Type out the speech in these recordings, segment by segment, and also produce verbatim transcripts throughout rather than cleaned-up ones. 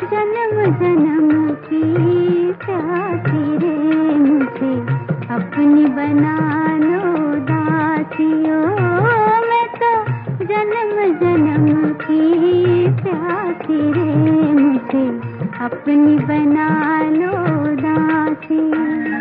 जन्म जन्म की प्यासी रे, मुझे अपनी बना लो दासियों। मैं तो जन्म जन्म की प्यासी रे, मुझे अपनी बना लो दासियों।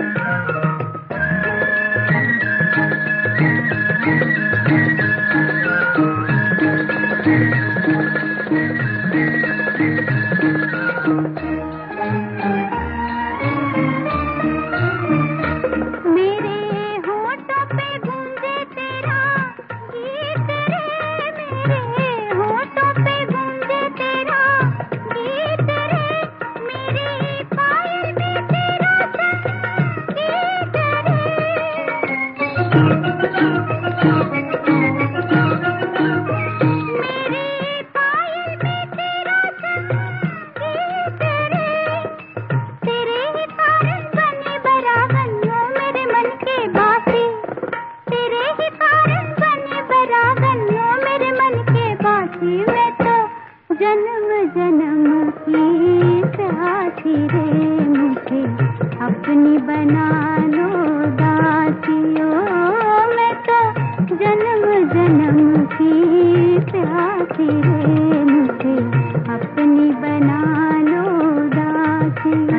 जन्म जन्म की प्यासी रे, मुझे अपनी बना लो दासियों। मैं तो जन्म जन्म की प्यासी रे, मुझे अपनी बना लो दासियों।